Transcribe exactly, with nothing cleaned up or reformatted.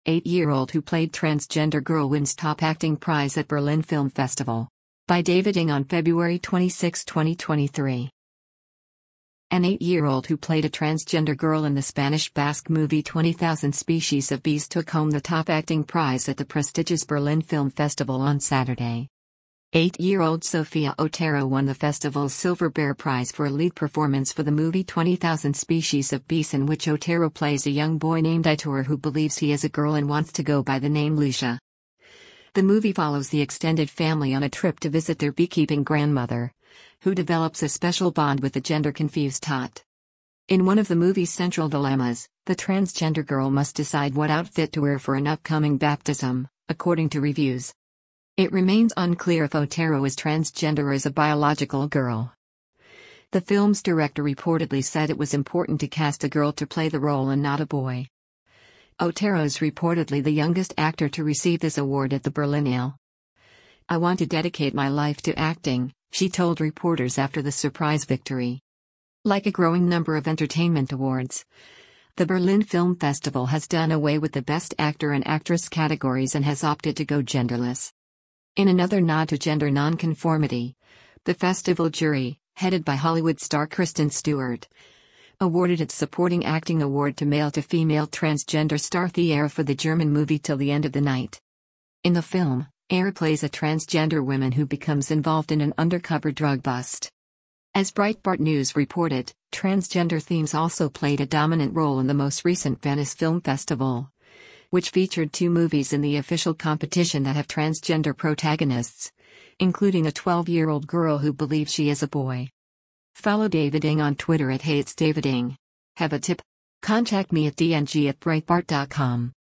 eight-year-old who played transgender girl wins top acting prize at Berlin Film Festival. By David Ng on February twenty-sixth, twenty twenty-three. An eight-year-old who played a transgender girl in the Spanish Basque movie twenty thousand Species of Bees took home the top acting prize at the prestigious Berlin Film Festival on Saturday. Eight-year-old Sofia Otero won the festival's Silver Bear Prize for a lead performance for the movie twenty thousand Species of Bees, in which Otero plays a young boy named Aitor who believes he is a girl and wants to go by the name Lucia. The movie follows the extended family on a trip to visit their beekeeping grandmother, who develops a special bond with the gender-confused tot. In one of the movie's central dilemmas, the transgender girl must decide what outfit to wear for an upcoming baptism, according to reviews. It remains unclear if Otero is transgender or is a biological girl. The film's director reportedly said it was important to cast a girl to play the role and not a boy. Otero is reportedly the youngest actor to receive this award at the Berlinale. "I want to dedicate my life to acting," she told reporters after the surprise victory. Like a growing number of entertainment awards, the Berlin Film Festival has done away with the Best Actor and Actress categories and has opted to go genderless. In another nod to gender nonconformity, the festival jury, headed by Hollywood star Kristen Stewart, awarded its Supporting Acting Award to male-to-female transgender star Thea for the German movie Till the End of the Night. In the film, Air plays a transgender woman who becomes involved in an undercover drug bust. As Breitbart News reported, transgender themes also played a dominant role in the most recent Venice Film Festival, which featured two movies in the official competition that have transgender protagonists, including a twelve-year-old girl who believes she is a boy. Follow David Ng on Twitter at Hey It's David Ng. Have a tip? Contact me at d n g at breitbart dot com.